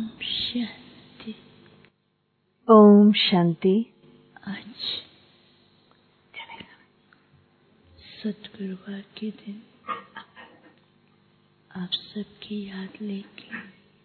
शांति। ओम शांति। आज सतगुरुवार के दिन आप सबकी याद लेके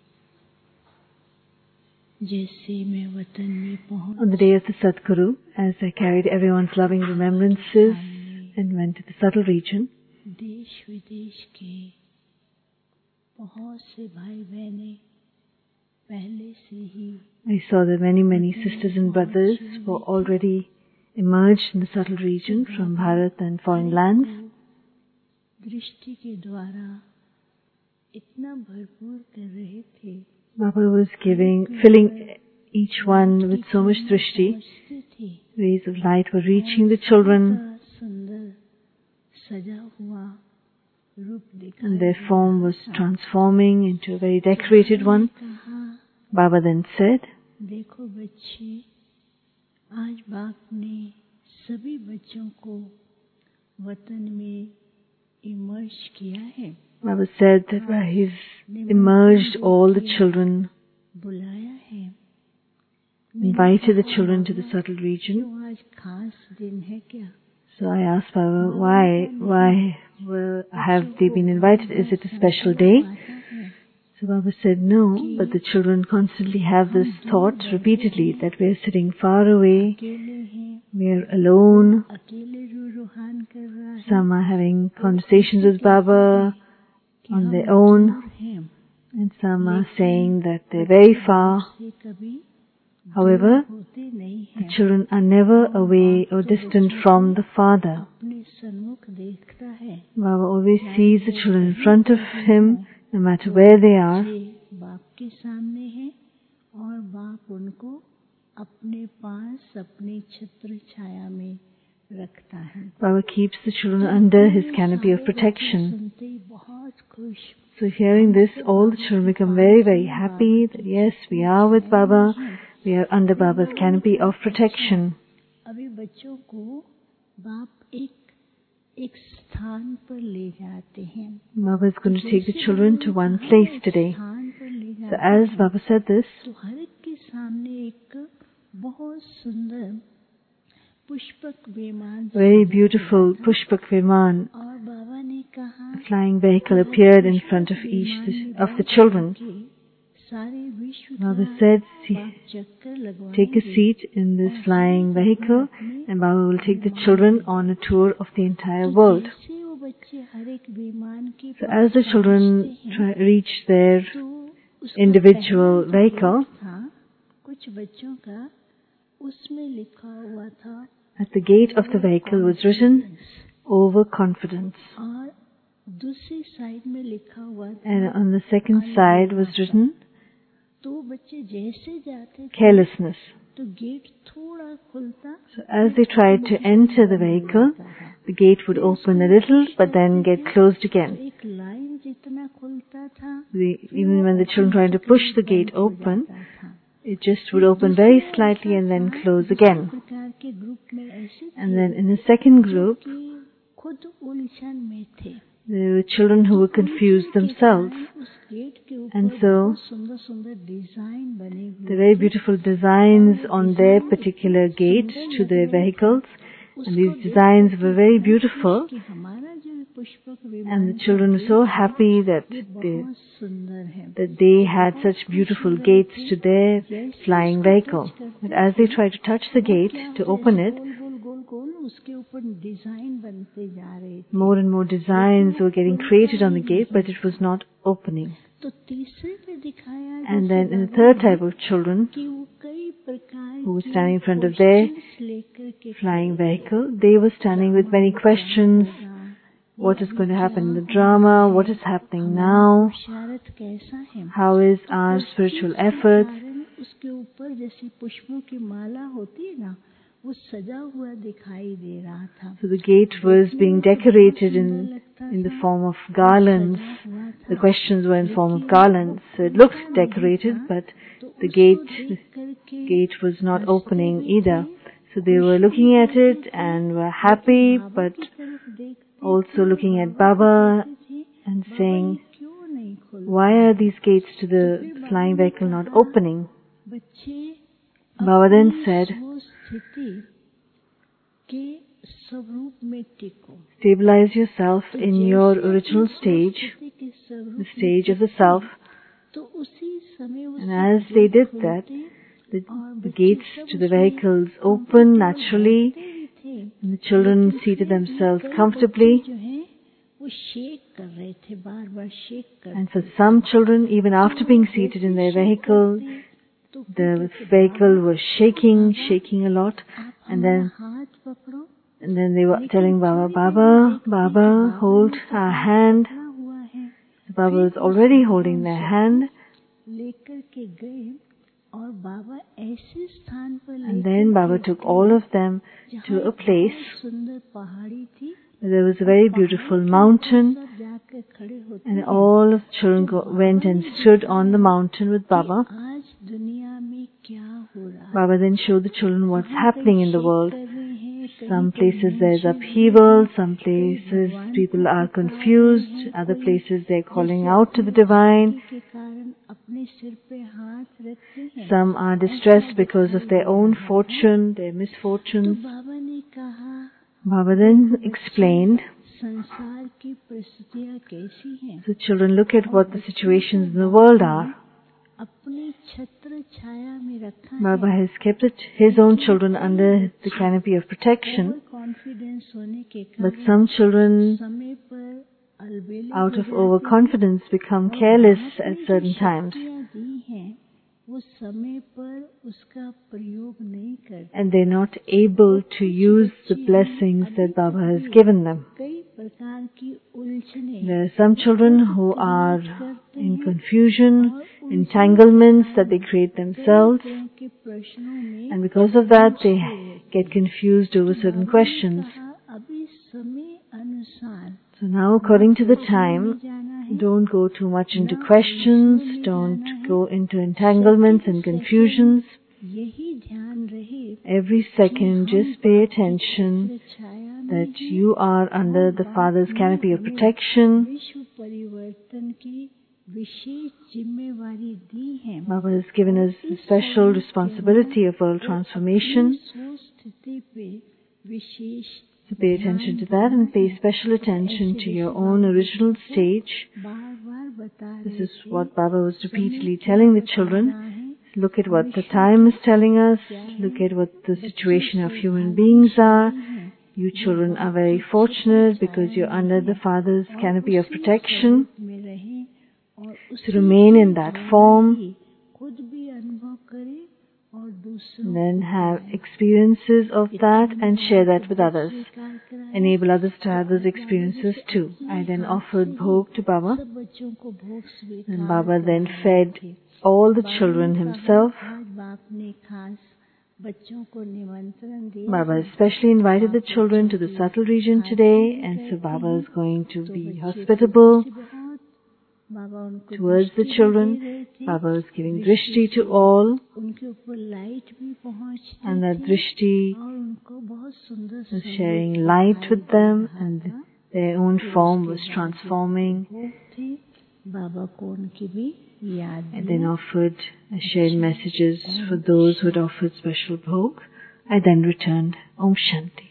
जैसे मैं वतन में पहुंच On the day of the Sadguru, as I carried everyone's loving remembrances and went to the subtle region, देश विदेश के बहुत से भाई बहनें पहले से ही I saw that many sisters and brothers were already emerged in the subtle region from Bharat and foreign lands. दृष्टि के द्वारा इतना भरपूर कर रहे थे। Baba was filling each one with so much drishti. Rays of light were reaching the children, सुंदर सजा हुआ रूप दिखाई and their form was transforming into a very decorated one. Baba then said, देखो बच्चे, आज बाप ने सभी बच्चों को वतन में इमर्ज किया है। Baba said that he's immersed all the children, बुलाया है, invited the children to the subtle region. क्यों आज खास दिन है क्या? So I asked Baba, why have they been invited? Is it a special day? So Baba said, no, but the children constantly have this thought repeatedly that we are sitting far away, we are alone. Some are having conversations with Baba on their own, and some are saying that they're very far. However, the children are never away or distant from the Father. Baba always sees the children in front of him, no matter where they are. बाप के सामने है और बाप उनको अपने पास अपनी छत्र छाया में रखता है। Baba keeps the children under his canopy of protection. बहुत खुश। So hearing this, all the children become very happy that yes, we are with Baba, we are under Baba's canopy of protection. अभी बच्चों को बाप एक स्थान पर ले जाते हैं। Baba is going to take the children to one place today. So as Baba said this, तो हर एक के सामने एक बहुत सुंदर पुष्पक विमान, very beautiful Pushpak Viman, और बाबा ने कहा, a flying vehicle appeared in front of each of the children. सारे विश्व Baba said, चक्कर लगवाएंगे। take a seat in this flying vehicle and Baba will take the children on a tour of the entire world. वो बच्चे हर एक विमान के So as the children reach their individual vehicle, कुछ बच्चों का उसमें लिखा हुआ था, at the gate of the vehicle was written, overconfidence. और दूसरी साइड में लिखा हुआ था, And on the second side was written, तो बच्चे जैसे जाते थे, carelessness. तो गेट थोड़ा खुलता। So as they tried to enter the vehicle, the gate would open a little but then get closed again. एक लाइन जितना खुलता था, Even when the children tried to push the gate open, it just would open very slightly and then close again. प्रकार के group में ऐसे And then in the second group, खुद उलझन में थे। there were children who were confused themselves. उस gate के And ऊपर so, सुंदर सुंदर डिजाइन बने the हुए, very beautiful designs on their particular gate to their vehicles. And these designs were very beautiful. कि हमारा जो पुष्पक And विमान the children were so happy that बहुत सुंदर है। they had such beautiful gates to their flying vehicle. But as they tried to touch the gate to open it, गोल उसके ऊपर design बनते जा रहे थे। more and more designs were getting created on the gate, but it was not opening. तो तीसरे में दिखाया And then in the third type of children कि वो कई प्रकार who were standing in front of their लेकर के flying vehicle, they were standing with many questions. What is going to happen in the drama? What is happening now? शरत कैसा है? How is our spiritual efforts? उसके ऊपर जैसे पुष्पों की माला होती है ना, वो सजा हुआ दिखाई दे रहा था। So the gate was being decorated in the form of garlands. The questions were in form of garlands. So it looked decorated, but the gate was not opening either. So they were looking at it and were happy, but also looking at Baba and saying, क्यों नहीं why are these gates to the flying vehicle not opening? बच्चे Baba then अपनी said, स्व स्थिति के स्वरूप में टिको. stabilize yourself in your original stage, the stage of the self, तो उसी समय वो and as they did that, the gates to the vehicles opened naturally, and the children seated themselves comfortably. जो है वो शेक कर रहे थे, बार-बार शेक कर. And for some children, even after being seated in their vehicle, the vehicle was shaking a lot, and then हाथ पकड़ो. they were telling Baba, Baba, Baba, hold our hand. हुआ है. Baba was already holding their hand, लेकर के गए और बाबा ऐसे स्थान पर and then Baba took all of them to a place सुंदर पहाड़ी थी. where there was a very beautiful mountain, सब जाकर खड़े होते. and all of the children went and stood on the mountain with Baba. आज दुनिया में क्या हो रहा है? Baba then showed the children what's happening in the world. कर रहे हैं. Some places there's upheaval, some places people are confused, other places they're calling out to the divine. के कारण अपने सिर पे हाथ रखते हैं. Some are distressed because of their own fortune, their misfortunes. बाबा ने कहा Baba then explained, संसार की परिस्थितियाँ कैसी हैं. so children, look at what the situations in the world are. अपनी छत्र छाया में रखा है. Baba has kept his own children under the canopy of protection, confidence होने के but कारण some children, समय पर अलबेले out of overconfidence, become careless at certain times, दी हैं वो समय पर उसका प्रयोग नहीं करते. and they're not able to use the blessings that Baba has given them. कई प्रकार की उलझने There are some children who are in confusion, entanglements that they create themselves, के प्रश्नों में and because of that they get confused over certain questions. अभी समय अनुसार So now, according to the time, जाना है. don't go too much into questions, don't go into entanglements and confusions. यही ध्यान रहे Every second, just pay attention Chhaya that you are under the Father's canopy of protection. विश्व परिवर्तन की विशेष जिम्मेवारी दी है. Baba has given us the special responsibility of world transformation. स्व स्थिति पे विशेष So pay attention to that and pay special attention to your own original stage. बार-बार बता This रहे is what Baba was repeatedly telling the children. Look at what the time is telling us. Look at what the situation of human beings are. You children are very fortunate because you're under the Father's canopy of protection. में रहें और To remain in that form, खुद भी अनुभव करें और दूसरों and then have experiences of that and share that with others. स्वीकार कराएं. Enable others to have those experiences too. I then offered bhog to Baba, सब बच्चों को भोग स्वीकार and Baba then fed all the children himself. आज बाप ने खास बच्चों को निमंत्रण दिया. Baba especially invited the children to the subtle region today, and so Baba is going to be hospitable बाबा उनको towards the children. Baba is giving drishti to all, उनके ऊपर लाइट भी पहुंचती and that drishti और उनको बहुत सुंदर was sharing light with them, and their own form was transforming. भोग थे. बाबा को उनकी भी याद And then offered, shared messages for those who had offered special bhog. I then returned. Om Shanti.